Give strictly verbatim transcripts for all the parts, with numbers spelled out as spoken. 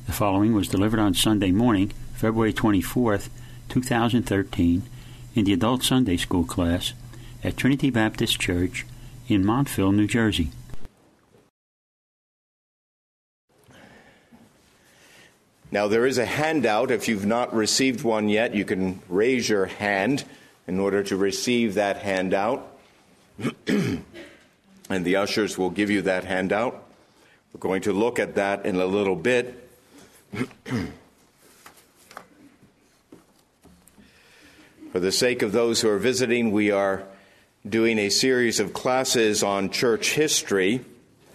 The following was delivered on Sunday morning, February twenty-fourth, two thousand thirteen, in the Adult Sunday School class at Trinity Baptist Church in Montville, New Jersey. Now, there is a handout. If you've not received one yet, you can raise your hand in order to receive that handout. And the ushers will give you that handout. We're going to look at that in a little bit. For the sake of those who are visiting, we are doing a series of classes on church history.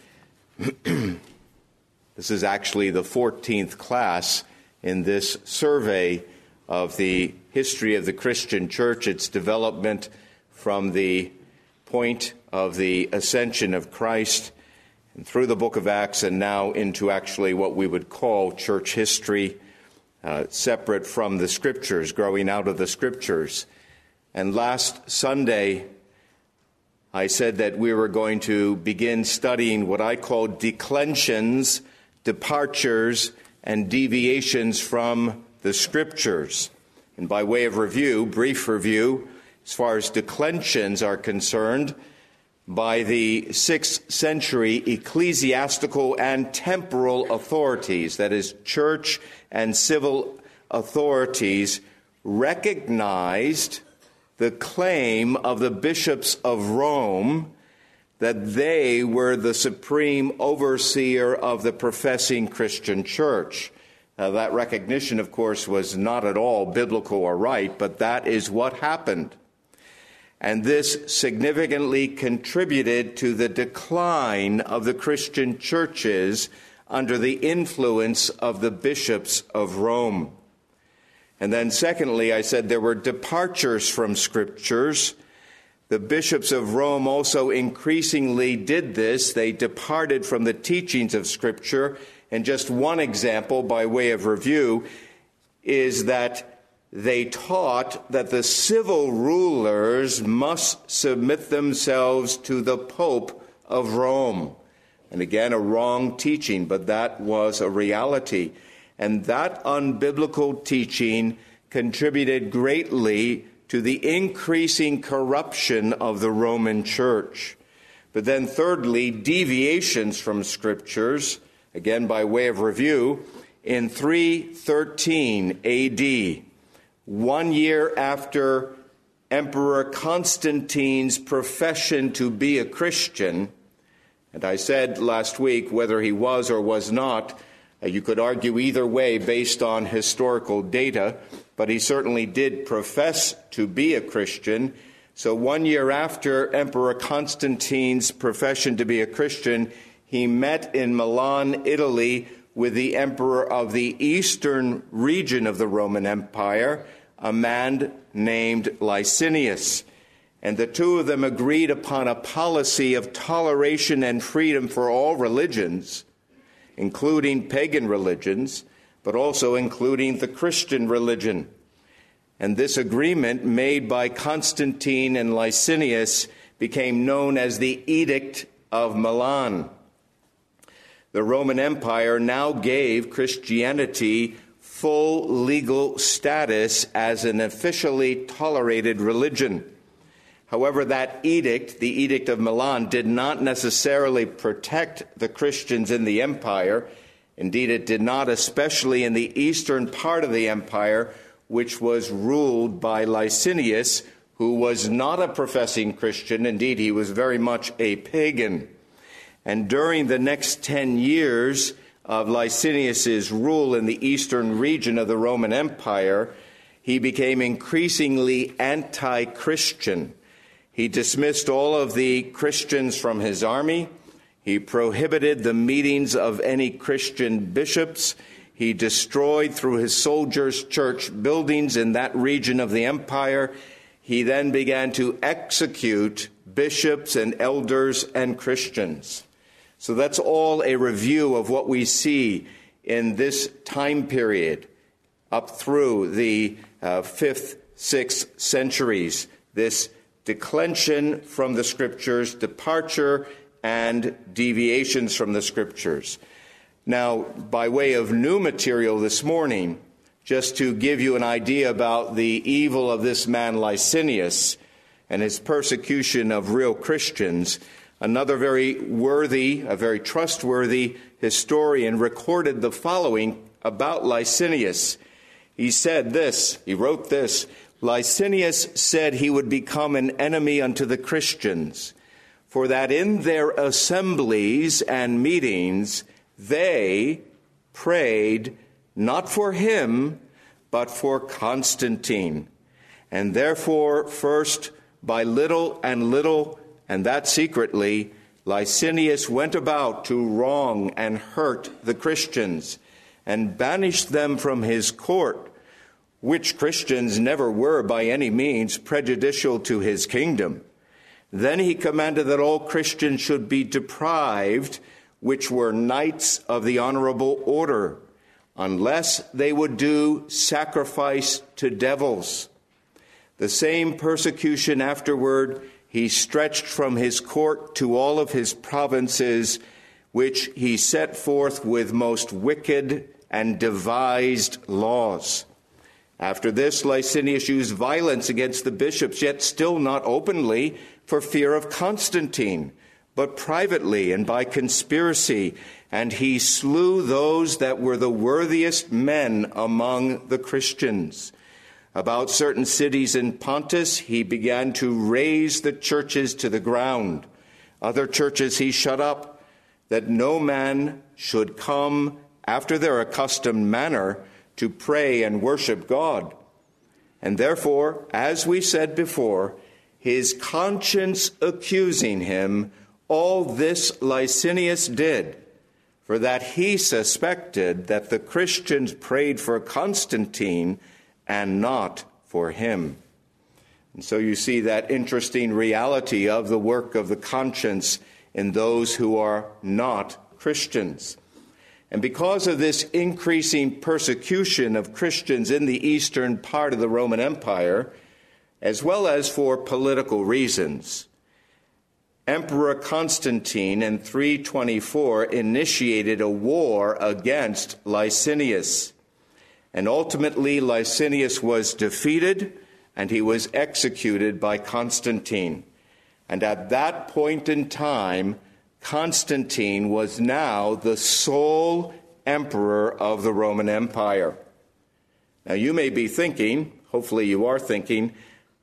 This is actually the fourteenth class in this survey of the history of the Christian church, its development from the point of the ascension of Christ and through the book of Acts and now into actually what we would call church history, uh, separate from the Scriptures, growing out of the Scriptures. And last Sunday, I said that we were going to begin studying what I call declensions, departures, and deviations from the Scriptures. And by way of review, brief review, as far as declensions are concerned, by the sixth century ecclesiastical and temporal authorities, that is, church and civil authorities, recognized the claim of the bishops of Rome that they were the supreme overseer of the professing Christian church. Now, that recognition, of course, was not at all biblical or right, but that is what happened. And this significantly contributed to the decline of the Christian churches under the influence of the bishops of Rome. And then secondly, I said there were departures from Scriptures. The bishops of Rome also increasingly did this. They departed from the teachings of Scripture. And just one example, by way of review, is that they taught that the civil rulers must submit themselves to the Pope of Rome. And again, a wrong teaching, but that was a reality. And that unbiblical teaching contributed greatly to the increasing corruption of the Roman Church. But then thirdly, deviations from Scriptures, again by way of review, in three thirteen A D, one year after Emperor Constantine's profession to be a Christian, and I said last week whether he was or was not, uh, you could argue either way based on historical data, but he certainly did profess to be a Christian. So one year after Emperor Constantine's profession to be a Christian, he met in Milan, Italy, with the emperor of the eastern region of the Roman Empire, a man named Licinius. And the two of them agreed upon a policy of toleration and freedom for all religions, including pagan religions, but also including the Christian religion. And this agreement made by Constantine and Licinius became known as the Edict of Milan. The Roman Empire now gave Christianity full legal status as an officially tolerated religion. However, that edict, the Edict of Milan, did not necessarily protect the Christians in the empire. Indeed, it did not, especially in the eastern part of the empire, which was ruled by Licinius, who was not a professing Christian. Indeed, he was very much a pagan. And during the next ten years of Licinius's rule in the eastern region of the Roman Empire, he became increasingly anti-Christian. He dismissed all of the Christians from his army. He prohibited the meetings of any Christian bishops. He destroyed through his soldiers church buildings in that region of the empire. He then began to execute bishops and elders and Christians. So that's all a review of what we see in this time period up through the uh, fifth, sixth centuries. This declension from the Scriptures, departure and deviations from the Scriptures. Now, by way of new material this morning, just to give you an idea about the evil of this man Licinius and his persecution of real Christians, another very worthy, a very trustworthy historian recorded the following about Licinius. He said this, he wrote this, Licinius said he would become an enemy unto the Christians, for that in their assemblies and meetings they prayed not for him, but for Constantine. And therefore, first by little and little, and that secretly, Licinius went about to wrong and hurt the Christians, and banished them from his court, which Christians never were by any means prejudicial to his kingdom. Then he commanded that all Christians should be deprived, which were knights of the honorable order, unless they would do sacrifice to devils. The same persecution afterward he stretched from his court to all of his provinces, which he set forth with most wicked and devised laws. After this, Licinius used violence against the bishops, yet still not openly, for fear of Constantine, but privately and by conspiracy, and he slew those that were the worthiest men among the Christians. About certain cities in Pontus, he began to raze the churches to the ground. Other churches he shut up, that no man should come after their accustomed manner to pray and worship God. And therefore, as we said before, his conscience accusing him, all this Licinius did, for that he suspected that the Christians prayed for Constantine and not for him. And so you see that interesting reality of the work of the conscience in those who are not Christians. And because of this increasing persecution of Christians in the eastern part of the Roman Empire, as well as for political reasons, Emperor Constantine in three twenty-four initiated a war against Licinius. And ultimately, Licinius was defeated and he was executed by Constantine. And at that point in time, Constantine was now the sole emperor of the Roman Empire. Now, you may be thinking, hopefully you are thinking,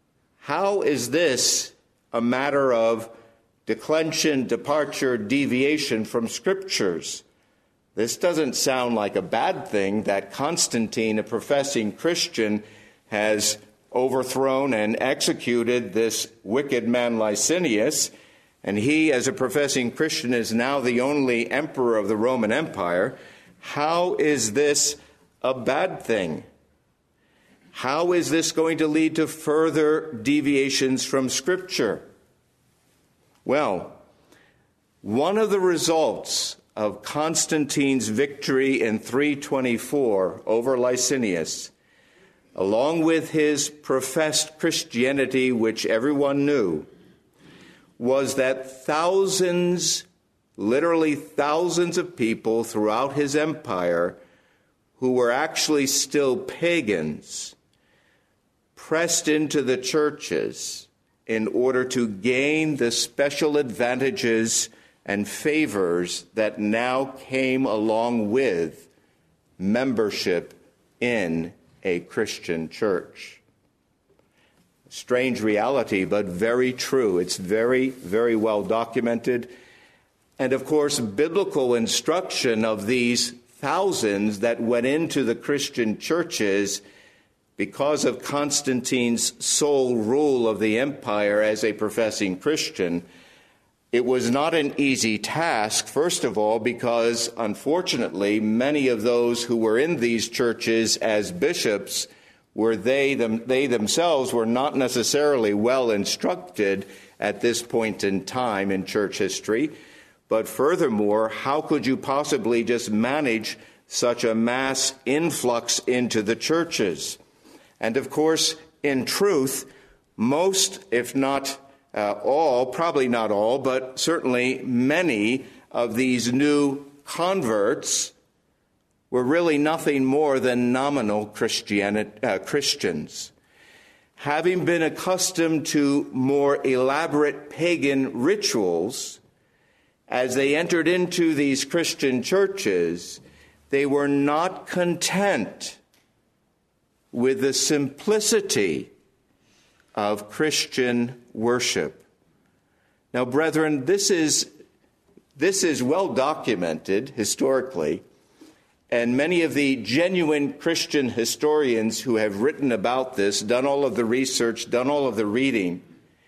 how is this a matter of declension, departure, deviation from Scriptures? This doesn't sound like a bad thing that Constantine, a professing Christian, has overthrown and executed this wicked man Licinius, and he, as a professing Christian, is now the only emperor of the Roman Empire. How is this a bad thing? How is this going to lead to further deviations from Scripture? Well, one of the results of Constantine's victory in three twenty-four over Licinius, along with his professed Christianity, which everyone knew, was that thousands, literally thousands of people throughout his empire who were actually still pagans pressed into the churches in order to gain the special advantages and favors that now came along with membership in a Christian church. Strange reality, but very true. It's very, very well documented. And of course, biblical instruction of these thousands that went into the Christian churches because of Constantine's sole rule of the empire as a professing Christian. It was not an easy task, first of all, because unfortunately many of those who were in these churches as bishops were they them they themselves were not necessarily well instructed at this point in time in church history. But furthermore, how could you possibly just manage such a mass influx into the churches? And of course, in truth, most, if not uh, all, probably not all, but certainly many of these new converts were really nothing more than nominal Christianity, uh, Christians. Having been accustomed to more elaborate pagan rituals, as they entered into these Christian churches, they were not content with the simplicity of Christian worship. Now, brethren, this is, this is well documented historically, and many of the genuine Christian historians who have written about this, done all of the research, done all of the reading,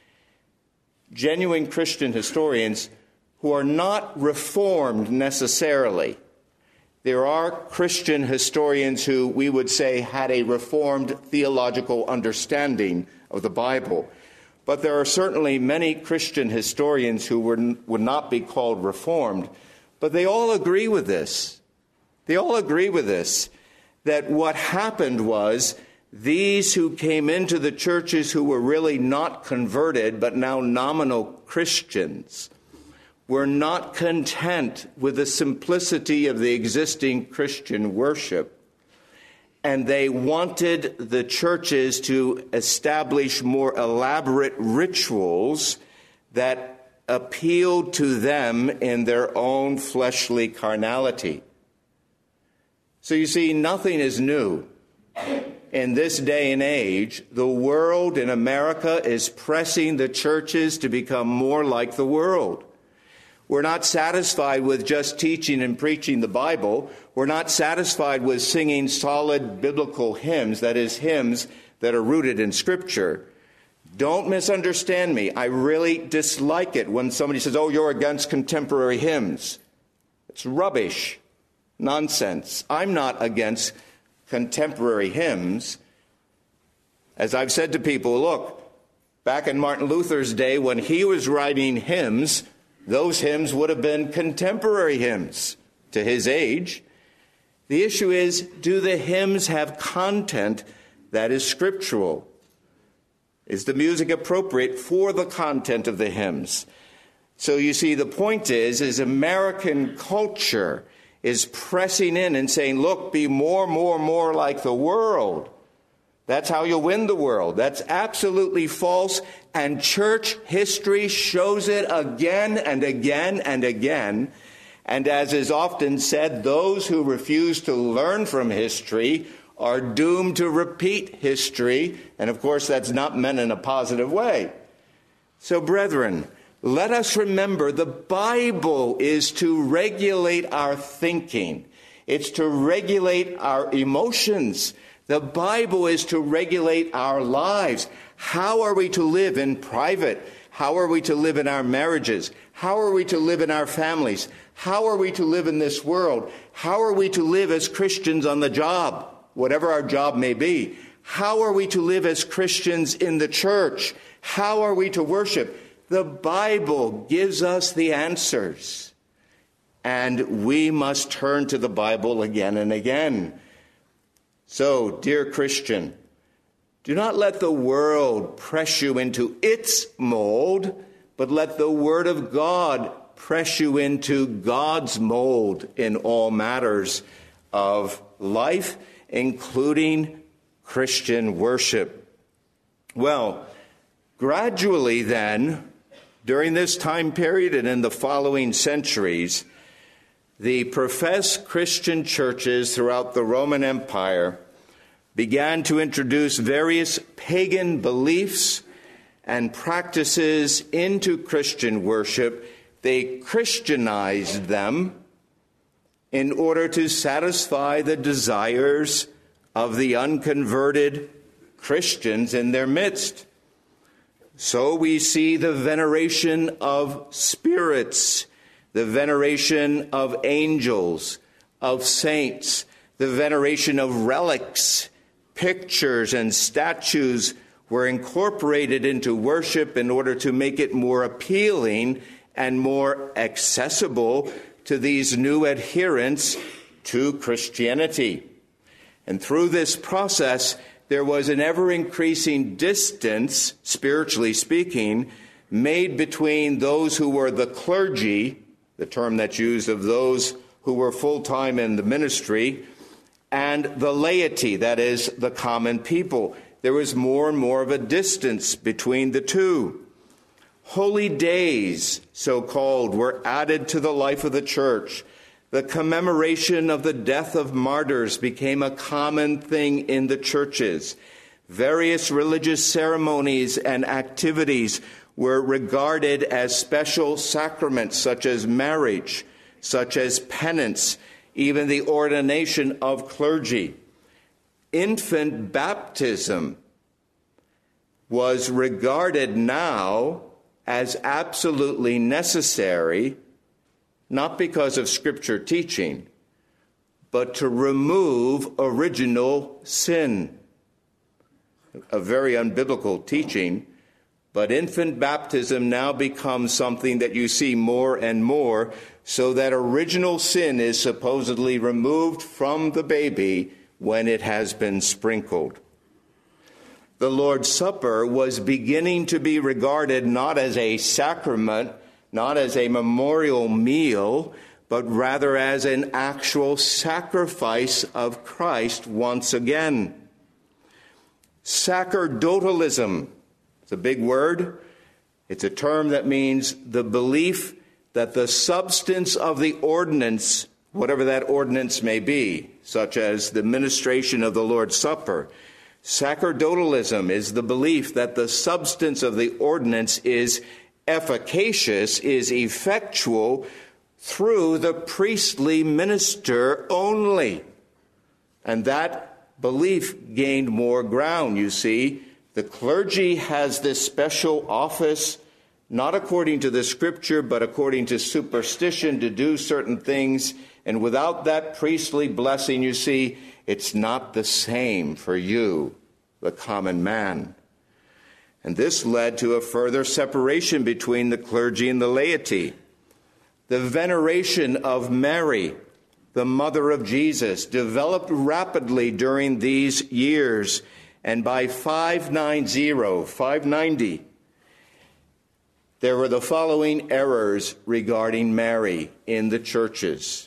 genuine Christian historians who are not reformed necessarily. There are Christian historians who we would say had a reformed theological understanding of the Bible. But there are certainly many Christian historians who were, would not be called reformed. But they all agree with this. They all agree with this, that what happened was these who came into the churches who were really not converted, but now nominal Christians, were not content with the simplicity of the existing Christian worship. And they wanted the churches to establish more elaborate rituals that appealed to them in their own fleshly carnality. So you see, nothing is new. In this day and age, the world in America is pressing the churches to become more like the world. We're not satisfied with just teaching and preaching the Bible. We're not satisfied with singing solid biblical hymns, that is, hymns that are rooted in Scripture. Don't misunderstand me. I really dislike it when somebody says, oh, you're against contemporary hymns. It's rubbish. Nonsense. I'm not against contemporary hymns. As I've said to people, look, back in Martin Luther's day when he was writing hymns, those hymns would have been contemporary hymns to his age. The issue is, do the hymns have content that is scriptural? Is the music appropriate for the content of the hymns? So you see, the point is, is American culture is pressing in and saying, look, be more, more, more like the world. That's how you'll win the world. That's absolutely false. And church history shows it again and again and again. And as is often said, those who refuse to learn from history are doomed to repeat history. And of course, that's not meant in a positive way. So, brethren, let us remember the Bible is to regulate our thinking. It's to regulate our emotions. The Bible is to regulate our lives. How are we to live in private? How are we to live in our marriages? How are we to live in our families? How are we to live in this world? How are we to live as Christians on the job, whatever our job may be? How are we to live as Christians in the church? How are we to worship? The Bible gives us the answers, and we must turn to the Bible again and again. So, dear Christian, do not let the world press you into its mold, but let the Word of God press you into God's mold in all matters of life, including Christian worship. Well, gradually then, during this time period and in the following centuries, the professed Christian churches throughout the Roman Empire began to introduce various pagan beliefs and practices into Christian worship. They Christianized them in order to satisfy the desires of the unconverted Christians in their midst. So we see the veneration of spirits, the veneration of angels, of saints, the veneration of relics, pictures and statues were incorporated into worship in order to make it more appealing and more accessible to these new adherents to Christianity. And through this process, there was an ever-increasing distance, spiritually speaking, made between those who were the clergy, the term that's used of those who were full-time in the ministry, and the laity, that is, the common people. There was more and more of a distance between the two. Holy days, so-called, were added to the life of the church. The commemoration of the death of martyrs became a common thing in the churches. Various religious ceremonies and activities were regarded as special sacraments, such as marriage, such as penance, even the ordination of clergy. Infant baptism was regarded now as absolutely necessary, not because of Scripture teaching, but to remove original sin. A very unbiblical teaching, but infant baptism now becomes something that you see more and more, so that original sin is supposedly removed from the baby when it has been sprinkled. The Lord's Supper was beginning to be regarded not as a sacrament, not as a memorial meal, but rather as an actual sacrifice of Christ once again. Sacerdotalism, it's a big word. It's a term that means the belief that the substance of the ordinance, whatever that ordinance may be, such as the ministration of the Lord's Supper, sacerdotalism is the belief that the substance of the ordinance is efficacious, is effectual through the priestly minister only. And that belief gained more ground, you see. The clergy has this special office, not according to the Scripture, but according to superstition, to do certain things. And without that priestly blessing, you see, it's not the same for you, the common man. And this led to a further separation between the clergy and the laity. The veneration of Mary, the mother of Jesus, developed rapidly during these years. And by five ninety, five ninety, there were the following errors regarding Mary in the churches.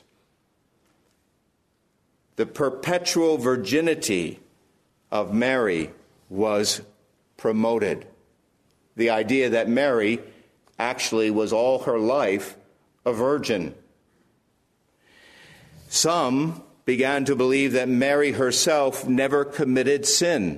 The perpetual virginity of Mary was promoted. The idea that Mary actually was all her life a virgin. Some began to believe that Mary herself never committed sin.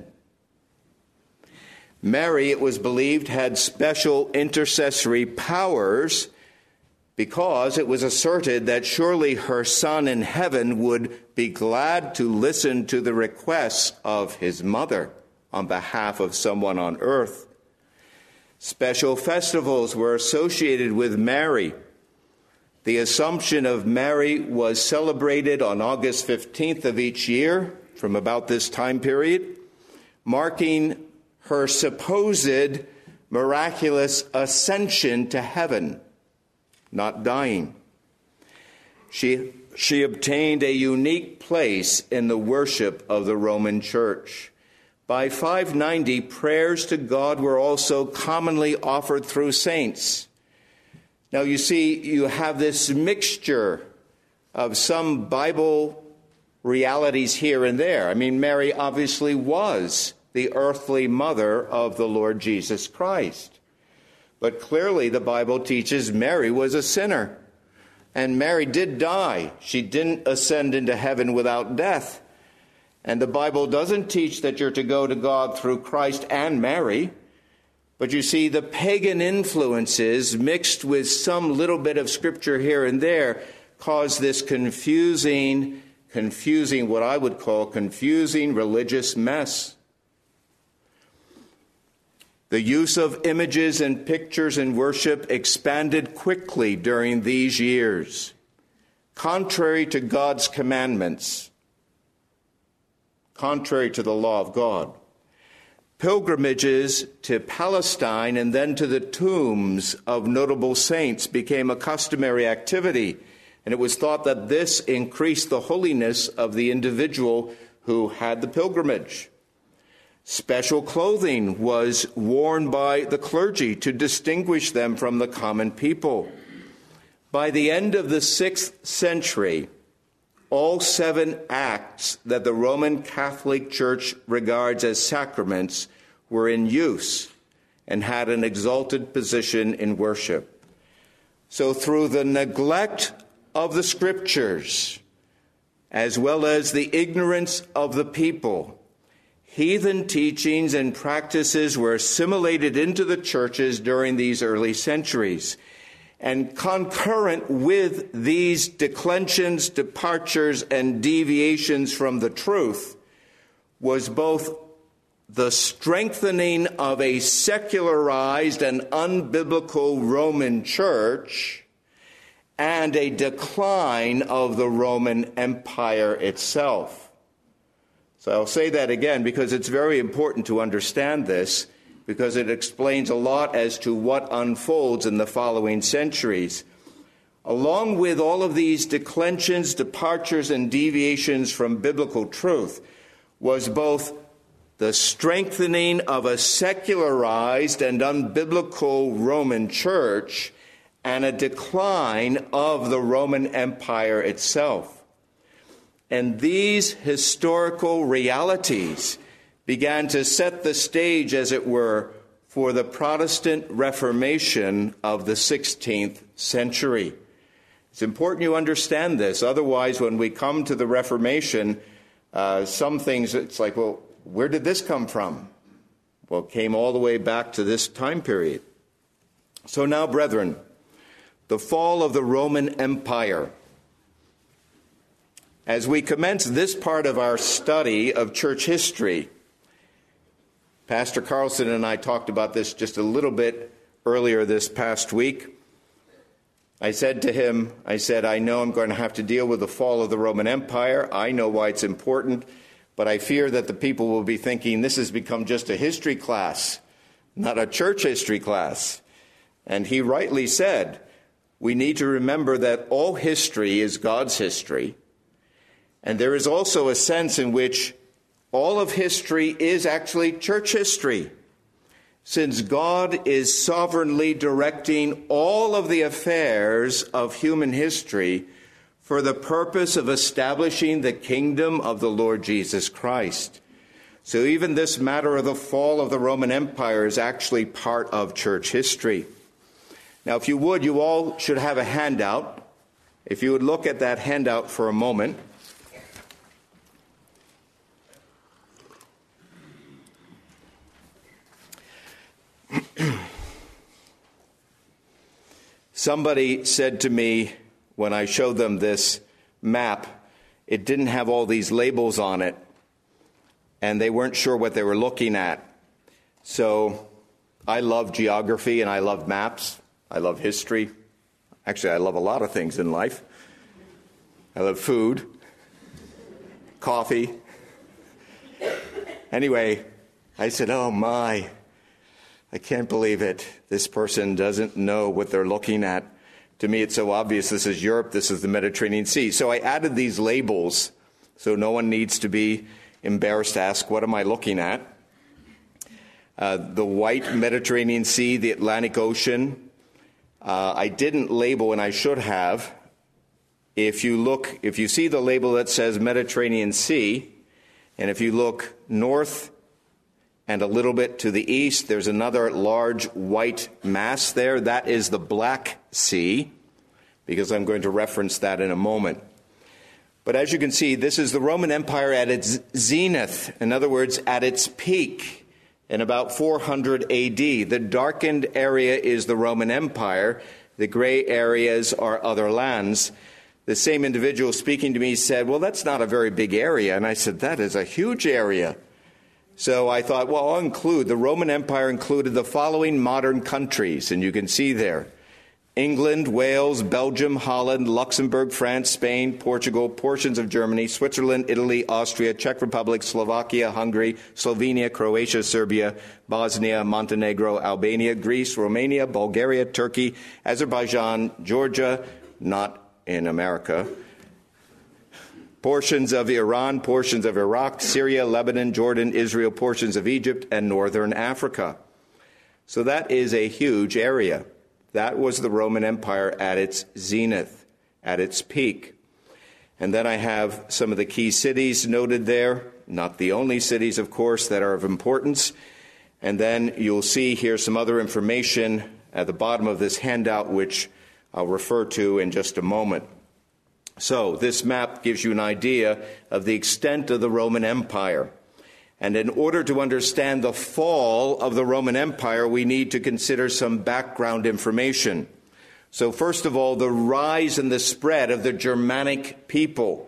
Mary, it was believed, had special intercessory powers because it was asserted that surely her Son in heaven would be glad to listen to the requests of his mother on behalf of someone on earth. Special festivals were associated with Mary. The Assumption of Mary was celebrated on August fifteenth of each year, from about this time period, marking her supposed miraculous ascension to heaven, not dying. She, she obtained a unique place in the worship of the Roman Church. By five ninety, prayers to God were also commonly offered through saints. Now, you see, you have this mixture of some Bible realities here and there. I mean, Mary obviously was the earthly mother of the Lord Jesus Christ. But clearly the Bible teaches Mary was a sinner. And Mary did die. She didn't ascend into heaven without death. And the Bible doesn't teach that you're to go to God through Christ and Mary. But you see, the pagan influences mixed with some little bit of Scripture here and there cause this confusing, confusing, what I would call confusing religious mess. The use of images and pictures in worship expanded quickly during these years, contrary to God's commandments, contrary to the law of God. Pilgrimages to Palestine and then to the tombs of notable saints became a customary activity, and it was thought that this increased the holiness of the individual who had the pilgrimage. Special clothing was worn by the clergy to distinguish them from the common people. By the end of the sixth century, all seven acts that the Roman Catholic Church regards as sacraments were in use and had an exalted position in worship. So through the neglect of the Scriptures, as well as the ignorance of the people, heathen teachings and practices were assimilated into the churches during these early centuries. And concurrent with these declensions, departures, and deviations from the truth was both the strengthening of a secularized and unbiblical Roman church and a decline of the Roman Empire itself. So I'll say that again because it's very important to understand this, because it explains a lot as to what unfolds in the following centuries. Along with all of these declensions, departures, and deviations from biblical truth was both the strengthening of a secularized and unbiblical Roman church and a decline of the Roman Empire itself. And these historical realities began to set the stage, as it were, for the Protestant Reformation of the sixteenth century. It's important you understand this. Otherwise, when we come to the Reformation, uh, some things, it's like, well, where did this come from? Well, it came all the way back to this time period. So now, brethren, the fall of the Roman Empire. As we commence this part of our study of church history, Pastor Carlson and I talked about this just a little bit earlier this past week. I said to him, I said, I know I'm going to have to deal with the fall of the Roman Empire. I know why it's important, but I fear that the people will be thinking this has become just a history class, not a church history class. And he rightly said, we need to remember that all history is God's history. And there is also a sense in which all of history is actually church history, since God is sovereignly directing all of the affairs of human history for the purpose of establishing the kingdom of the Lord Jesus Christ. So even this matter of the fall of the Roman Empire is actually part of church history. Now, if you would, you all should have a handout. If you would look at that handout for a moment. Somebody said to me when I showed them this map, it didn't have all these labels on it, and they weren't sure what they were looking at. So I love geography and I love maps. I love history. Actually, I love a lot of things in life. I love food, coffee. Anyway, I said, oh my, I can't believe it. This person doesn't know what they're looking at. To me, it's so obvious. This is Europe. This is the Mediterranean Sea. So I added these labels so no one needs to be embarrassed to ask, what am I looking at? Uh, the white Mediterranean Sea, the Atlantic Ocean. Uh, I didn't label, and I should have. If you look, if you see the label that says Mediterranean Sea, and if you look north and a little bit to the east, there's another large white mass there. That is the Black Sea, because I'm going to reference that in a moment. But as you can see, this is the Roman Empire at its zenith, in other words, at its peak, in about four hundred A D. The darkened area is the Roman Empire. The gray areas are other lands. The same individual speaking to me said, well, that's not a very big area. And I said, that is a huge area. So I thought, well, I'll include, the Roman Empire included the following modern countries, and you can see there: England, Wales, Belgium, Holland, Luxembourg, France, Spain, Portugal, portions of Germany, Switzerland, Italy, Austria, Czech Republic, Slovakia, Hungary, Slovenia, Croatia, Serbia, Bosnia, Montenegro, Albania, Greece, Romania, Bulgaria, Turkey, Azerbaijan, Georgia, not in America, portions of Iran, portions of Iraq, Syria, Lebanon, Jordan, Israel, portions of Egypt, and northern Africa. So that is a huge area. That was the Roman Empire at its zenith, at its peak. And then I have some of the key cities noted there, not the only cities, of course, that are of importance. And then you'll see here some other information at the bottom of this handout, which I'll refer to in just a moment. So this map gives you an idea of the extent of the Roman Empire. And in order to understand the fall of the Roman Empire, we need to consider some background information. So first of all, the rise and the spread of the Germanic people.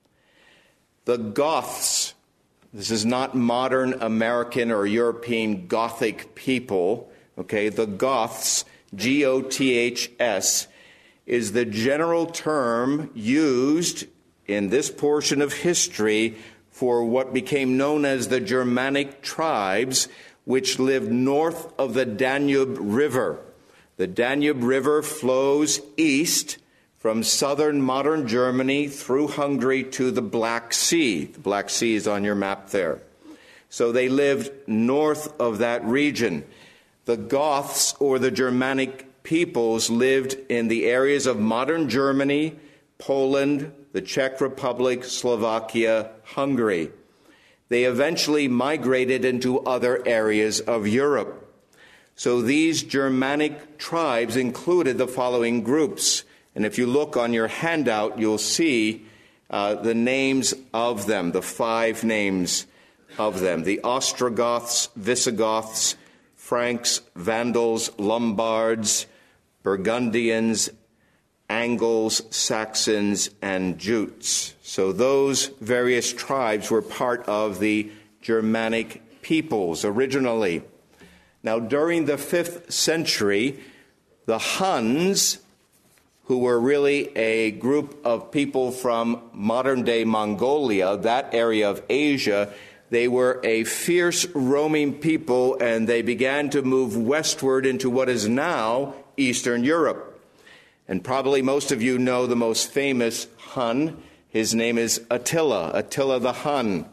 The Goths, this is not modern American or European Gothic people, okay? The Goths, G O T H S, is the general term used in this portion of history for what became known as the Germanic tribes, which lived north of the Danube River. The Danube River flows east from southern modern Germany through Hungary to the Black Sea. The Black Sea is on your map there. So they lived north of that region. The Goths, or the Germanic peoples, lived in the areas of modern Germany, Poland, the Czech Republic, Slovakia, Hungary. They eventually migrated into other areas of Europe. So these Germanic tribes included the following groups. And if you look on your handout, you'll see uh, the names of them, the five names of them. The Ostrogoths, Visigoths, Franks, Vandals, Lombards, Burgundians, Angles, Saxons, and Jutes. So those various tribes were part of the Germanic peoples originally. Now, during the fifth century, the Huns, who were really a group of people from modern-day Mongolia, that area of Asia, they were a fierce roaming people, and they began to move westward into what is now Eastern Europe. And probably most of you know the most famous Hun. His name is Attila, Attila the Hun.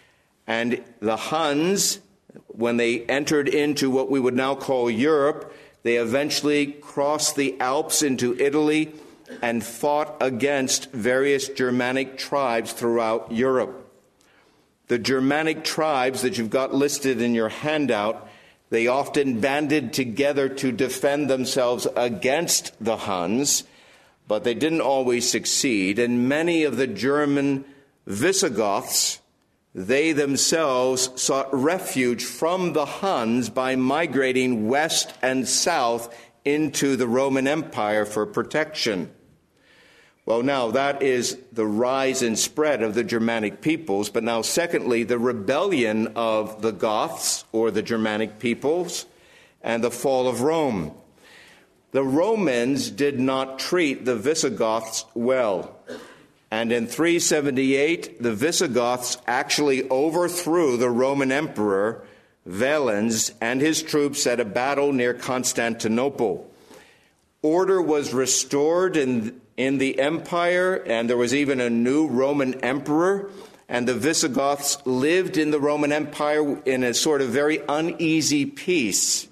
And the Huns, when they entered into what we would now call Europe, they eventually crossed the Alps into Italy and fought against various Germanic tribes throughout Europe. The Germanic tribes that you've got listed in your handout, they often banded together to defend themselves against the Huns, but they didn't always succeed. And many of the German Visigoths, they themselves sought refuge from the Huns by migrating west and south into the Roman Empire for protection. Well, now that is the rise and spread of the Germanic peoples. But now, secondly, the rebellion of the Goths, or the Germanic peoples, and the fall of Rome. The Romans did not treat the Visigoths well. And in three seventy-eight, the Visigoths actually overthrew the Roman emperor, Valens, and his troops at a battle near Constantinople. Order was restored in, in the empire, and there was even a new Roman emperor, and the Visigoths lived in the Roman Empire in a sort of very uneasy peace.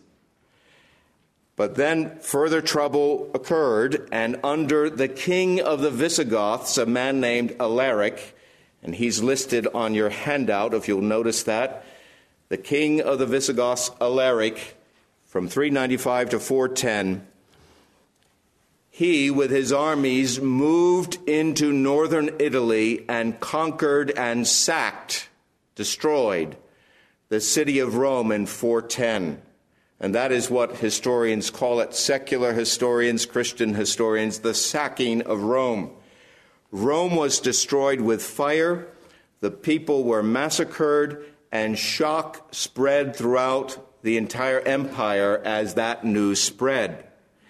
But then further trouble occurred, and under the king of the Visigoths, a man named Alaric, and he's listed on your handout, if you'll notice that, the king of the Visigoths, Alaric, from three ninety-five to four ten, he, with his armies, moved into northern Italy and conquered and sacked, destroyed, the city of Rome in four ten. And that is what historians call it, secular historians, Christian historians, the sacking of Rome. Rome was destroyed with fire, the people were massacred, and shock spread throughout the entire empire as that news spread.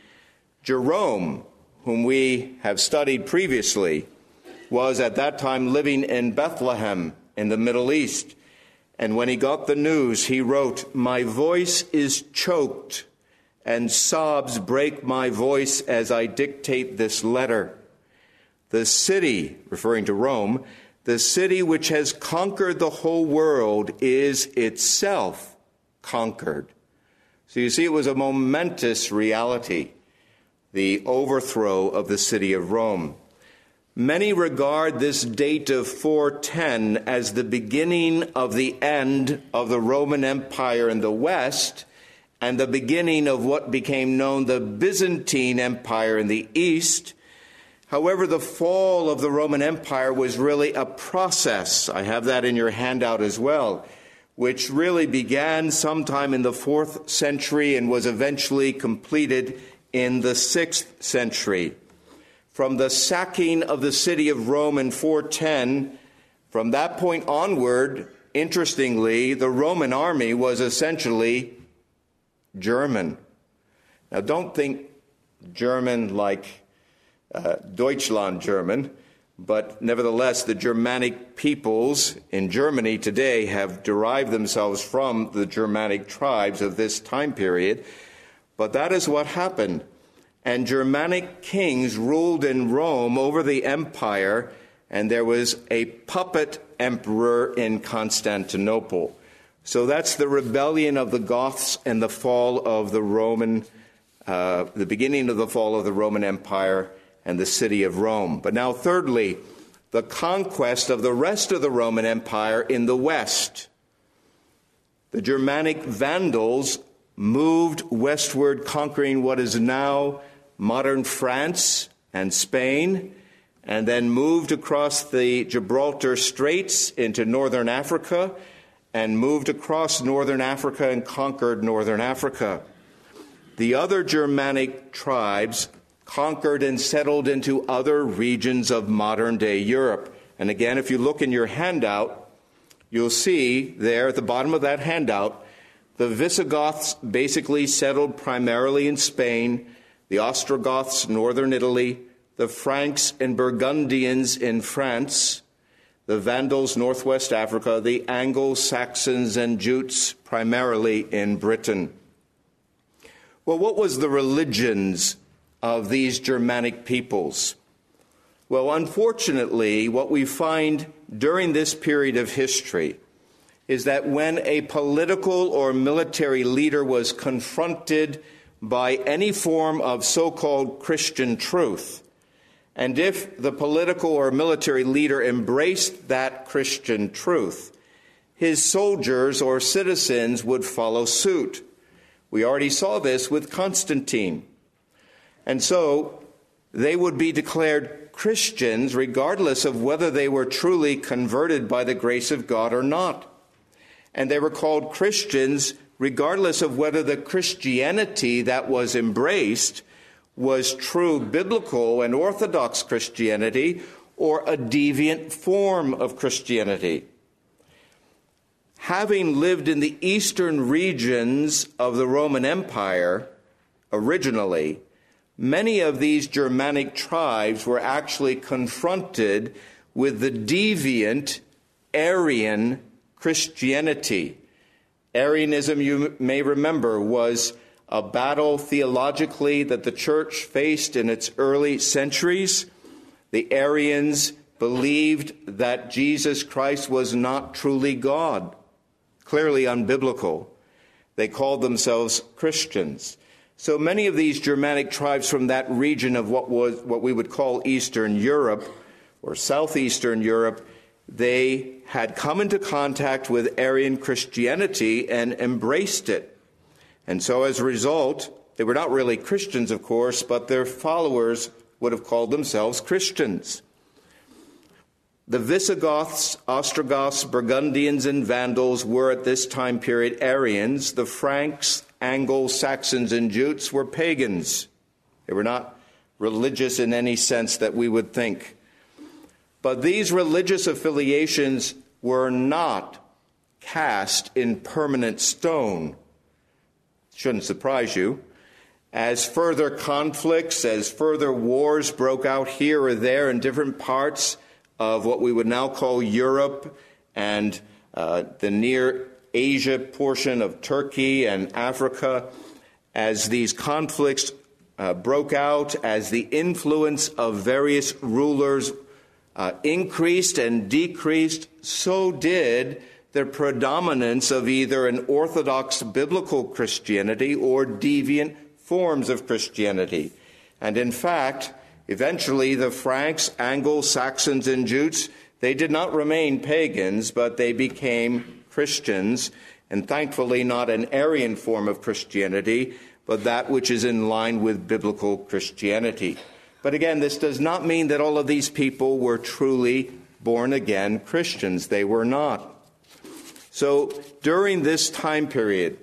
Jerome, whom we have studied previously, was at that time living in Bethlehem in the Middle East. And when he got the news, he wrote, "My voice is choked, and sobs break my voice as I dictate this letter. The city," referring to Rome, "the city which has conquered the whole world is itself conquered." So you see, it was a momentous reality, the overthrow of the city of Rome. Many regard this date of four ten as the beginning of the end of the Roman Empire in the West and the beginning of what became known the Byzantine Empire in the East. However, the fall of the Roman Empire was really a process. I have that in your handout as well, which really began sometime in the fourth century and was eventually completed in the sixth century. From the sacking of the city of Rome in four ten, from that point onward, interestingly, the Roman army was essentially German. Now, don't think German like uh, Deutschland German, but nevertheless, the Germanic peoples in Germany today have derived themselves from the Germanic tribes of this time period. But that is what happened. And Germanic kings ruled in Rome over the empire, and there was a puppet emperor in Constantinople. So that's the rebellion of the Goths and the fall of the Roman, uh, the beginning of the fall of the Roman Empire and the city of Rome. But now, thirdly, the conquest of the rest of the Roman Empire in the West. The Germanic Vandals moved westward, conquering what is now modern France and Spain, and then moved across the Gibraltar Straits into northern Africa, and moved across northern Africa and conquered northern Africa. The other Germanic tribes conquered and settled into other regions of modern-day Europe. And again, if you look in your handout, you'll see there at the bottom of that handout, the Visigoths basically settled primarily in Spain, the Ostrogoths, northern Italy, the Franks and Burgundians in France, the Vandals, northwest Africa, the Anglo-Saxons and Jutes, primarily in Britain. Well, what was the religions of these Germanic peoples? Well, unfortunately, what we find during this period of history is that when a political or military leader was confronted by any form of so-called Christian truth, and if the political or military leader embraced that Christian truth, his soldiers or citizens would follow suit. We already saw this with Constantine. And so they would be declared Christians regardless of whether they were truly converted by the grace of God or not. And they were called Christians regardless of whether the Christianity that was embraced was true biblical and orthodox Christianity or a deviant form of Christianity. Having lived in the eastern regions of the Roman Empire originally, many of these Germanic tribes were actually confronted with the deviant Arian Christianity. Arianism, you may remember, was a battle theologically that the church faced in its early centuries. The Arians believed that Jesus Christ was not truly God, clearly unbiblical. They called themselves Christians. So many of these Germanic tribes from that region of what was what we would call Eastern Europe or Southeastern Europe, they had come into contact with Arian Christianity and embraced it. And so as a result, they were not really Christians, of course, but their followers would have called themselves Christians. The Visigoths, Ostrogoths, Burgundians, and Vandals were at this time period Arians. The Franks, Anglo-Saxons, and Jutes were pagans. They were not religious in any sense that we would think. But these religious affiliations were not cast in permanent stone. Shouldn't surprise you. As further conflicts, as further wars broke out here or there in different parts of what we would now call Europe and uh, the near Asia portion of Turkey and Africa, as these conflicts uh, broke out, as the influence of various rulers uh, increased and decreased, so did the predominance of either an orthodox biblical Christianity or deviant forms of Christianity. And in fact, Eventually, the Franks, Angles, Saxons, and Jutes, they did not remain pagans, but they became Christians, and thankfully not an Arian form of Christianity, but that which is in line with biblical Christianity. But again, this does not mean that all of these people were truly born-again Christians. They were not. So during this time period,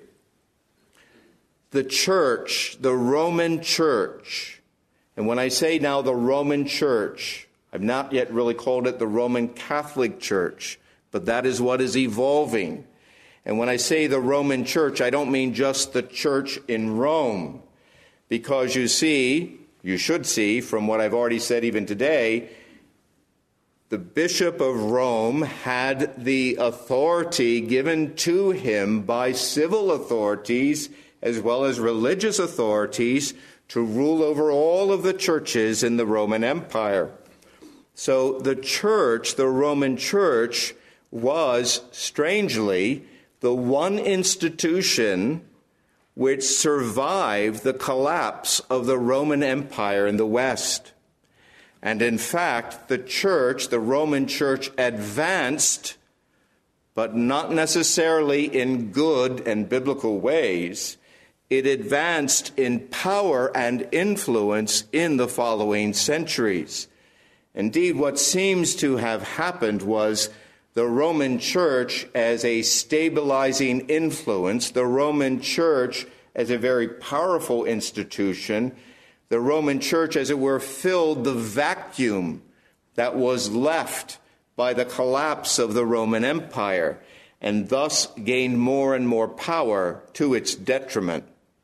the church, the Roman church, and when I say now the Roman church, I've not yet really called it the Roman Catholic Church, but that is what is evolving. And when I say the Roman church, I don't mean just the church in Rome, because you see, you should see from what I've already said even today, the Bishop of Rome had the authority given to him by civil authorities as well as religious authorities to rule over all of the churches in the Roman Empire. So the church, the Roman church, was, strangely, the one institution which survived the collapse of the Roman Empire in the West. And in fact, the church, the Roman church, advanced, but not necessarily in good and biblical ways. It advanced in power and influence in the following centuries. Indeed, what seems to have happened was the Roman church as a stabilizing influence, the Roman church as a very powerful institution, the Roman church, as it were, filled the vacuum that was left by the collapse of the Roman Empire, and thus gained more and more power to its detriment.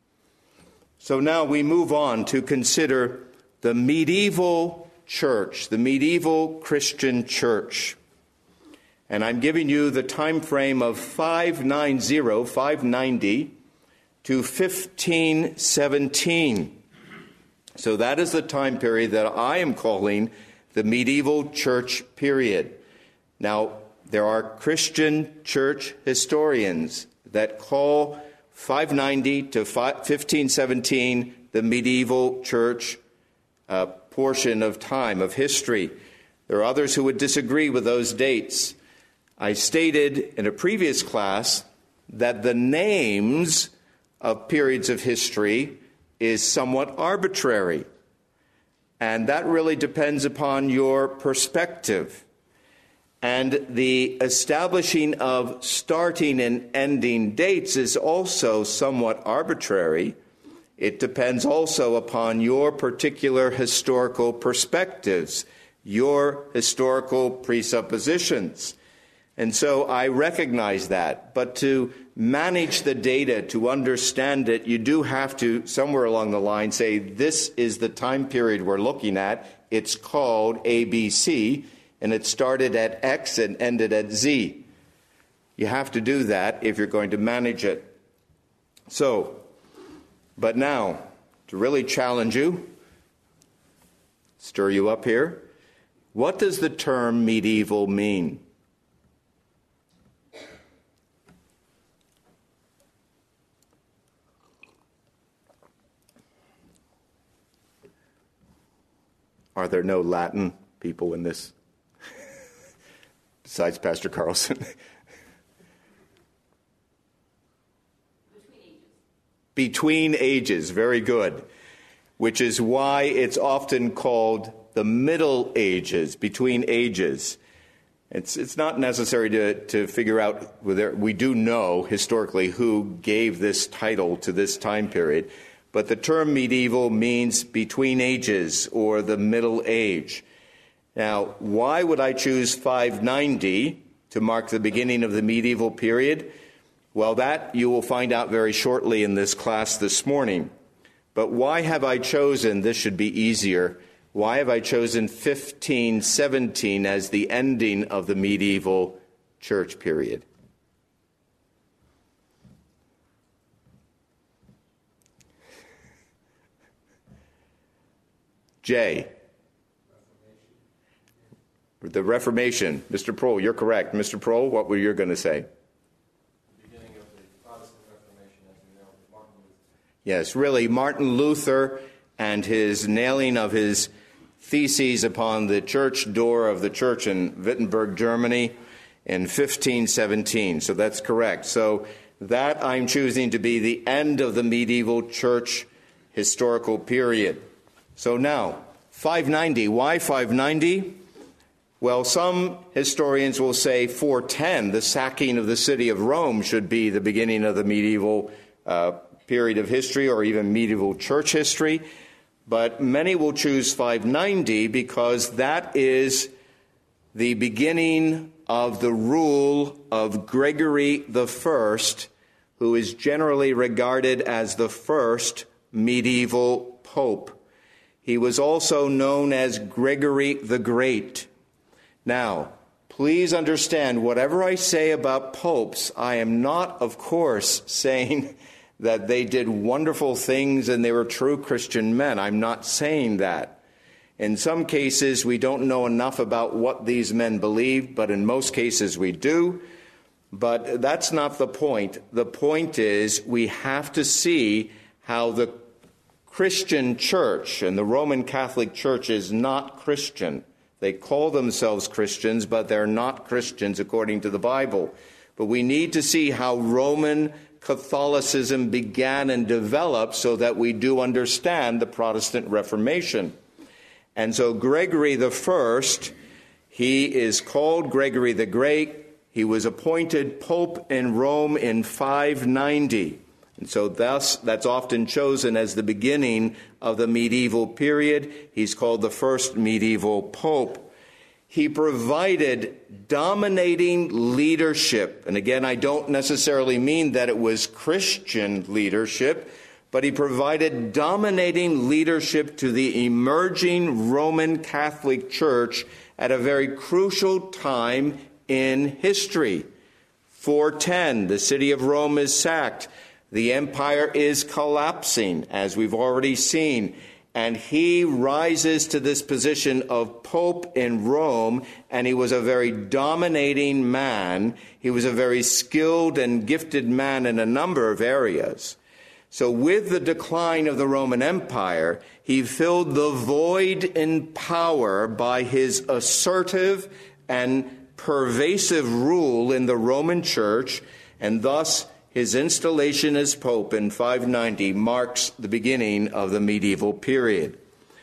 So now we move on to consider the medieval church, the medieval Christian church. And I'm giving you the time frame of five ninety, five ninety to fifteen seventeen. So that is the time period that I am calling the medieval church period. Now, there are Christian church historians that call five ninety to fifteen seventeen the medieval church uh, portion of time, of history. There are others who would disagree with those dates. I stated in a previous class that the names of periods of history is somewhat arbitrary, and that really depends upon your perspective. And the establishing of starting and ending dates is also somewhat arbitrary. It depends also upon your particular historical perspectives, your historical presuppositions. And so I recognize that. But to manage the data, to understand it, you do have to, somewhere along the line, say, this is the time period we're looking at. It's called A B C, and it started at X and ended at Z. You have to do that if you're going to manage it. So, but now, to really challenge you, stir you up here, what does the term medieval mean? Are there no Latin people in this? Besides Pastor Carlson. Between ages. Between ages, very good. Which is why it's often called the Middle Ages, between ages. It's it's not necessary to, to figure out whether we do know historically who gave this title to this time period. But the term medieval means between ages or the Middle Age. Now, why would I choose five ninety to mark the beginning of the medieval period? Well, that you will find out very shortly in this class this morning. But why have I chosen, this should be easier, why have I chosen fifteen seventeen as the ending of the medieval church period? J. The Reformation. Mister Prohl, you're correct. Mister Prohl, what were you going to say? The beginning of the Protestant Reformation, as we know, Martin Luther. Yes, really, Martin Luther and his nailing of his theses upon the church door of the church in Wittenberg, Germany in fifteen seventeen. So that's correct. So that I'm choosing to be the end of the medieval church historical period. So now, five ninety. Why five ninety? Well, some historians will say four ten, the sacking of the city of Rome, should be the beginning of the medieval uh, period of history, or even medieval church history. But many will choose five ninety because that is the beginning of the rule of Gregory the First, who is generally regarded as the first medieval pope. He was also known as Gregory the Great. Now, please understand, whatever I say about popes, I am not, of course, saying that they did wonderful things and they were true Christian men. I'm not saying that. In some cases, we don't know enough about what these men believed, but in most cases we do. But that's not the point. The point is we have to see how the Christian church, and the Roman Catholic Church is not Christian. They call themselves Christians, but they're not Christians according to the Bible. But we need to see how Roman Catholicism began and developed so that we do understand the Protestant Reformation. And so Gregory the First, he is called Gregory the Great. He was appointed Pope in Rome in five ninety. And so thus, that's often chosen as the beginning of the medieval period. He's called the first medieval pope. He provided dominating leadership. And again, I don't necessarily mean that it was Christian leadership, but he provided dominating leadership to the emerging Roman Catholic Church at a very crucial time in history. four ten, the city of Rome is sacked. The empire is collapsing, as we've already seen. And he rises to this position of Pope in Rome, and he was a very dominating man. He was a very skilled and gifted man in a number of areas. So with the decline of the Roman Empire, he filled the void in power by his assertive and pervasive rule in the Roman Church, and thus his installation as Pope in five ninety marks the beginning of the medieval period.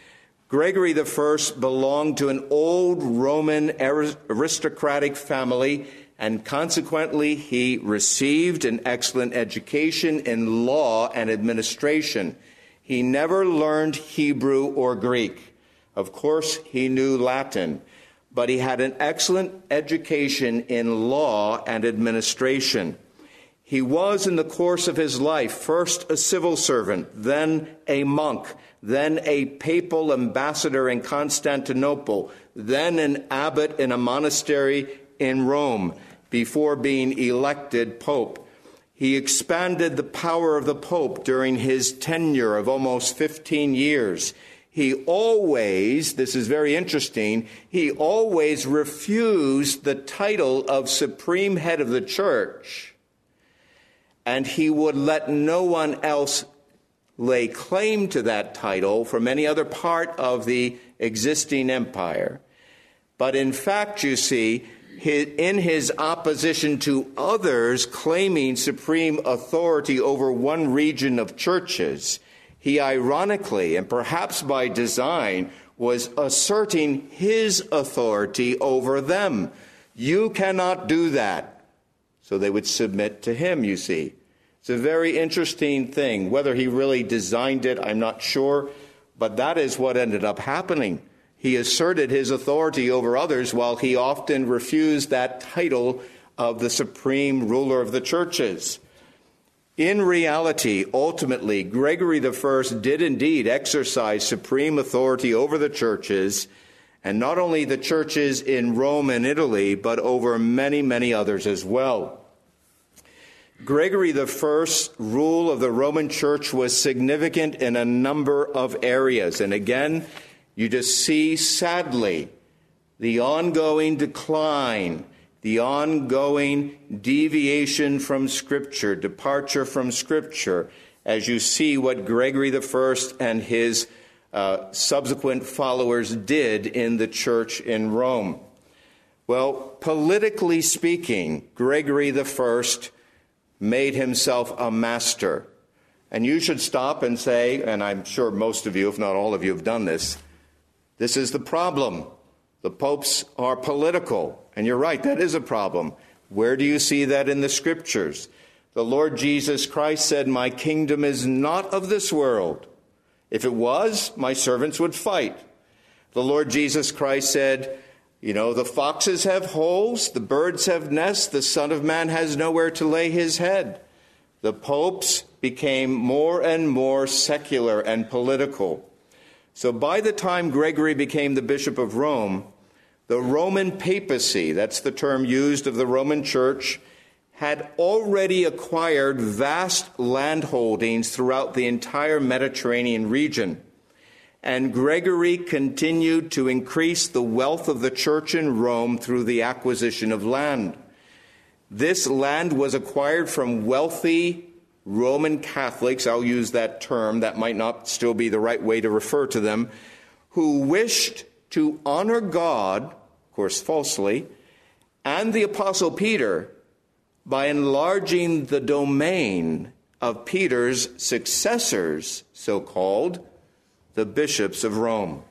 Gregory the First belonged to an old Roman aristocratic family, and consequently he received an excellent education in law and administration. He never learned Hebrew or Greek. Of course, he knew Latin, but he had an excellent education in law and administration. He was, in the course of his life, first a civil servant, then a monk, then a papal ambassador in Constantinople, then an abbot in a monastery in Rome, before being elected pope. He expanded the power of the pope during his tenure of almost fifteen years. He always, this is very interesting, he always refused the title of supreme head of the church. And he would let no one else lay claim to that title from any other part of the existing empire. But in fact, you see, in his opposition to others claiming supreme authority over one region of churches, he ironically, and perhaps by design, was asserting his authority over them. You cannot do that. So they would submit to him, you see. It's a very interesting thing. Whether he really designed it, I'm not sure, but that is what ended up happening. He asserted his authority over others while he often refused that title of the supreme ruler of the churches. In reality, ultimately, Gregory the First did indeed exercise supreme authority over the churches, and not only the churches in Rome and Italy, but over many, many others as well. Gregory the First's rule of the Roman Church was significant in a number of areas. And again, you just see, sadly, the ongoing decline, the ongoing deviation from Scripture, departure from Scripture, as you see what Gregory the First and his uh, subsequent followers did in the church in Rome. Well, politically speaking, Gregory the First made himself a master. And you should stop and say, and I'm sure most of you, if not all of you, have done this, this is the problem. The popes are political. And you're right, that is a problem. Where do you see that in the scriptures? The Lord Jesus Christ said, "My kingdom is not of this world. If it was, my servants would fight." The Lord Jesus Christ said, you know, the foxes have holes, the birds have nests, the Son of Man has nowhere to lay his head. The popes became more and more secular and political. So by the time Gregory became the Bishop of Rome, the Roman papacy, that's the term used of the Roman Church, had already acquired vast landholdings throughout the entire Mediterranean region. And Gregory continued to increase the wealth of the church in Rome through the acquisition of land. This land was acquired from wealthy Roman Catholics, I'll use that term, that might not still be the right way to refer to them, who wished to honor God, of course falsely, and the Apostle Peter by enlarging the domain of Peter's successors, so-called, the bishops of Rome.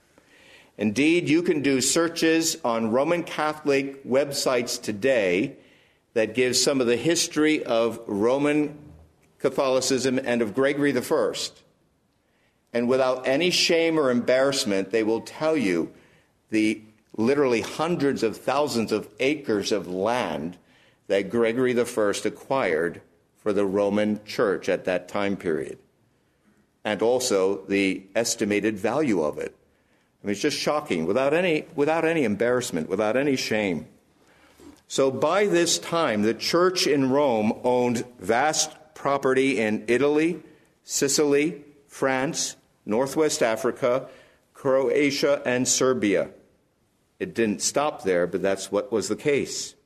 Indeed, you can do searches on Roman Catholic websites today that give some of the history of Roman Catholicism and of Gregory the First. And without any shame or embarrassment, they will tell you the literally hundreds of thousands of acres of land that Gregory the First acquired for the Roman Church at that time period, and also the estimated value of it. I mean, it's just shocking, without any, without any embarrassment, without any shame. So by this time, the church in Rome owned vast property in Italy, Sicily, France, Northwest Africa, Croatia, and Serbia. It didn't stop there, but that's what was the case.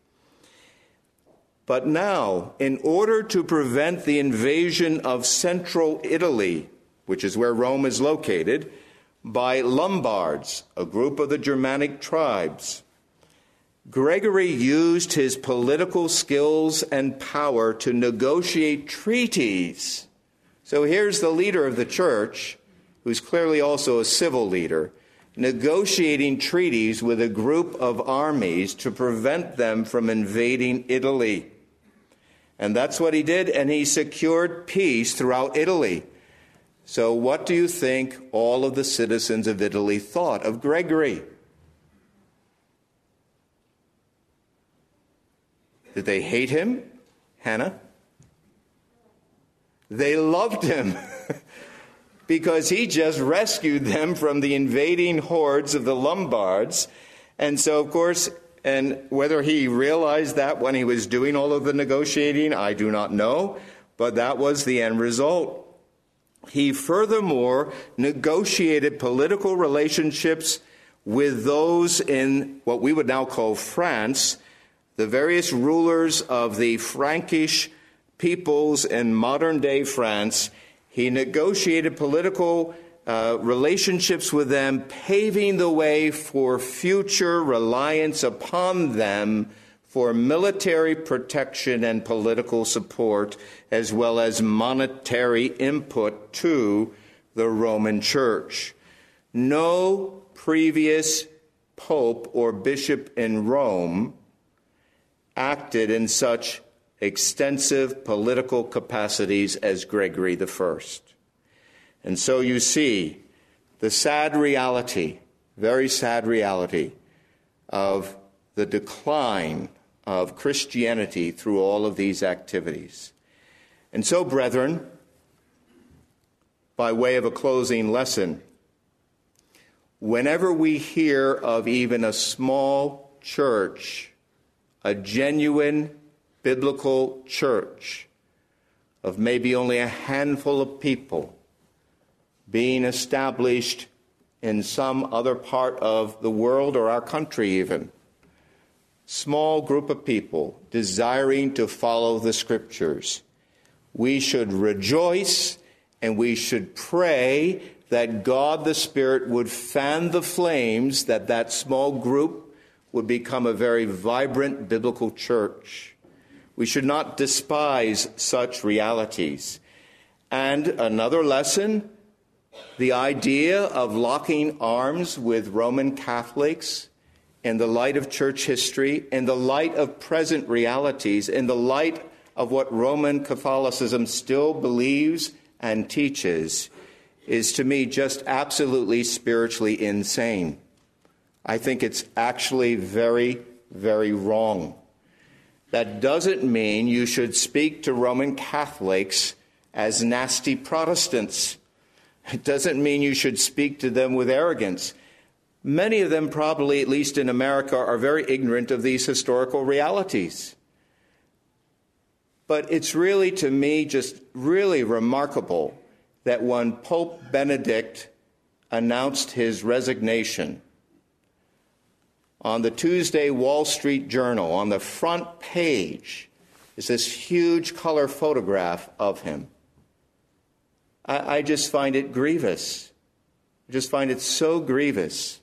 But now, in order to prevent the invasion of central Italy, which is where Rome is located, by Lombards, a group of the Germanic tribes, Gregory used his political skills and power to negotiate treaties. So here's the leader of the church, who's clearly also a civil leader, negotiating treaties with a group of armies to prevent them from invading Italy. And that's what he did, and he secured peace throughout Italy. So what do you think all of the citizens of Italy thought of Gregory? Did they hate him, Hannah? They loved him because he just rescued them from the invading hordes of the Lombards. And so, of course, and whether he realized that when he was doing all of the negotiating, I do not know, but that was the end result. He furthermore negotiated political relationships with those in what we would now call France, the various rulers of the Frankish peoples in modern-day France. He negotiated political uh, relationships with them, paving the way for future reliance upon them for military protection and political support, as well as monetary input to the Roman Church. No previous pope or bishop in Rome acted in such extensive political capacities as Gregory the First. And so you see the sad reality, very sad reality, of the decline of Christianity through all of these activities. And so, brethren, by way of a closing lesson, whenever we hear of even a small church, a genuine biblical church of maybe only a handful of people being established in some other part of the world or our country even, small group of people desiring to follow the Scriptures, we should rejoice and we should pray that God the Spirit would fan the flames, that that small group would become a very vibrant biblical church. We should not despise such realities. And another lesson, the idea of locking arms with Roman Catholics in the light of church history, in the light of present realities, in the light of what Roman Catholicism still believes and teaches, is to me just absolutely spiritually insane. I think it's actually very, very wrong. That doesn't mean you should speak to Roman Catholics as nasty Protestants. It doesn't mean you should speak to them with arrogance. Many of them probably, at least in America, are very ignorant of these historical realities. But it's really, to me, just really remarkable that when Pope Benedict announced his resignation, on the Tuesday Wall Street Journal, on the front page, is this huge color photograph of him. I, I just find it grievous. I just find it so grievous.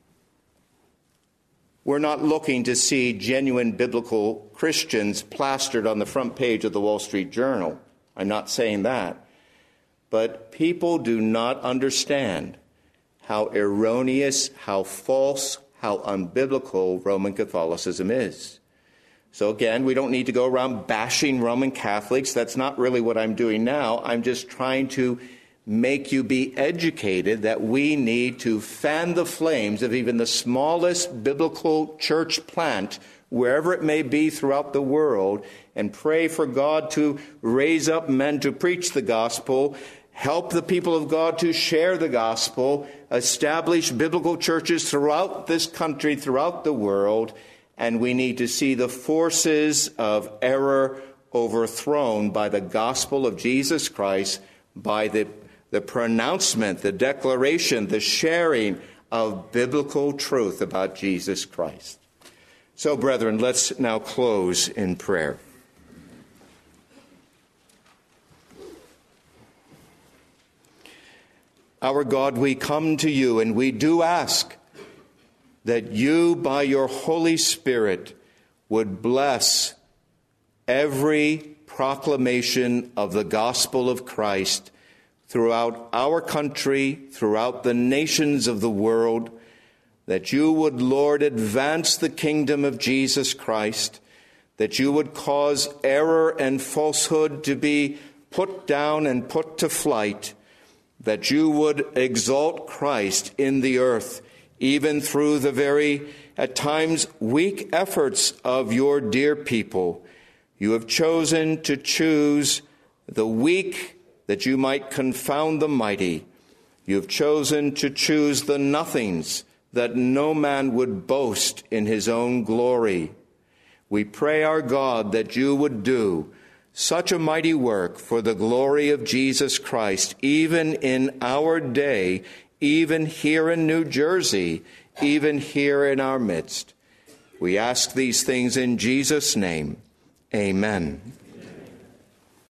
We're not looking to see genuine biblical Christians plastered on the front page of the Wall Street Journal. I'm not saying that. But people do not understand how erroneous, how false, how unbiblical Roman Catholicism is. So again, we don't need to go around bashing Roman Catholics. That's not really what I'm doing now. I'm just trying to make you be educated that we need to fan the flames of even the smallest biblical church plant, wherever it may be throughout the world, and pray for God to raise up men to preach the gospel, help the people of God to share the gospel, establish biblical churches throughout this country, throughout the world, and we need to see the forces of error overthrown by the gospel of Jesus Christ, by the, the pronouncement, the declaration, the sharing of biblical truth about Jesus Christ. So, brethren, let's now close in prayer. Our God, we come to you and we do ask that you, by your Holy Spirit, would bless every proclamation of the gospel of Christ throughout our country, throughout the nations of the world, that you would, Lord, advance the kingdom of Jesus Christ, that you would cause error and falsehood to be put down and put to flight, that you would exalt Christ in the earth, even through the very, at times, weak efforts of your dear people. You have chosen to choose the weak that you might confound the mighty. You have chosen to choose the nothings that no man would boast in his own glory. We pray, our God, that you would do such a mighty work for the glory of Jesus Christ, even in our day, even here in New Jersey, even here in our midst. We ask these things in Jesus' name. Amen.